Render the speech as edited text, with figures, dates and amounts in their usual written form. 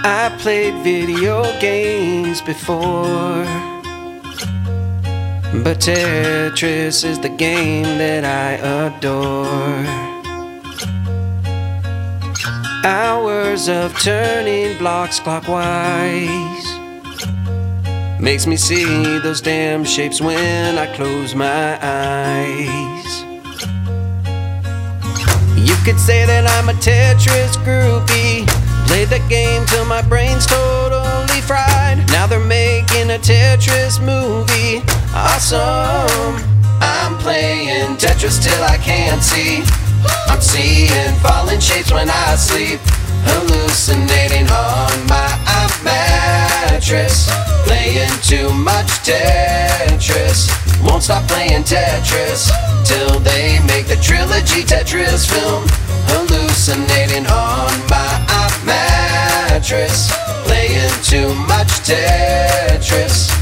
I played video games before, but Tetris is the game that I adore. Hours of turning blocks clockwise makes me see those damn shapes when I close my eyes. You could say that I'm a Tetris groupie. Played the game till my brain's totally fried. Now they're making a Tetris movie. Awesome. I'm playing Tetris till I can't see. I'm seeing falling shapes when I sleep. Hallucinating on my mattress. Playing too much Tetris. Won't stop playing Tetris till they make the trilogy Tetris film. Hallucinating on my mattress. Playing too much Tetris.